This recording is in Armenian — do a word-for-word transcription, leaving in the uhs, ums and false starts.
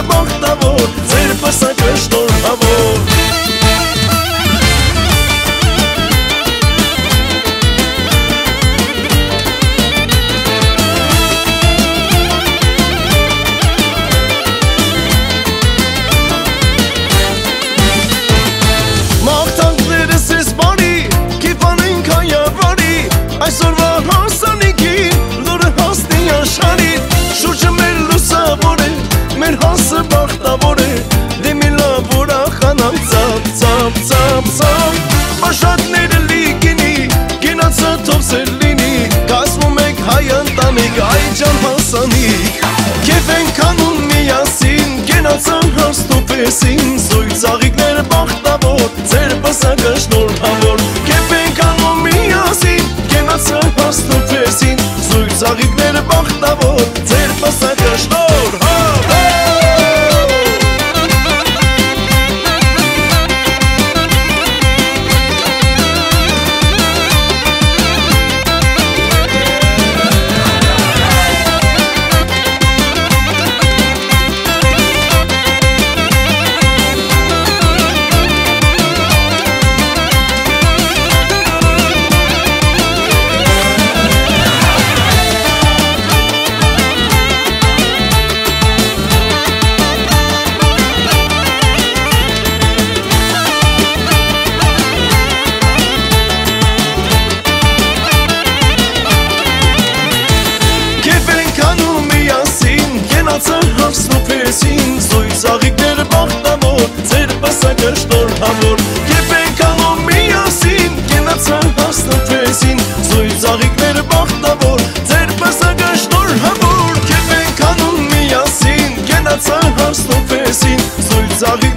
բախտավոր, ձեր պսակը շնորհավոր։ Մաղթանքներս ես բարի, կիպանենք հայավարի, այսօրվա հասանիքին, լորը հասնի աշխարհին, շուրջը մեր լուսավոր է, մեր հասը բախտավոր է, դեմի լավ ուրախանամ ծապ, ծապ, ծապ, ծապ, բաշակները լիքինի, գենացը թով սեր լինի, կազմում եք հայ ընտանիք, այ ջան հասանիք, կեվ ենք անում միասին, գենացը հասնու պեսին, զույգ ծաղիկները բախտավոր, ձեր պսակը շնորհավոր, կեվ ենք անում միասին, գենացը հասնու պեսին, զույգ ծաղիկները բախտավոր, ձեր պսակը շնորհավոր։ Հասնու պեսին, զույգ ծաղիկները բախտավոր, ձեր պսակը շնորհավոր, կեվ ենք անում միասին, գենացը հասնու պեսին, զույգ ծաղիկները բախտավոր, ձեր պսակը շնորհավոր, կեվ ենք անում միասին, գենացը հասնու պեսին, զույգ ծաղիկ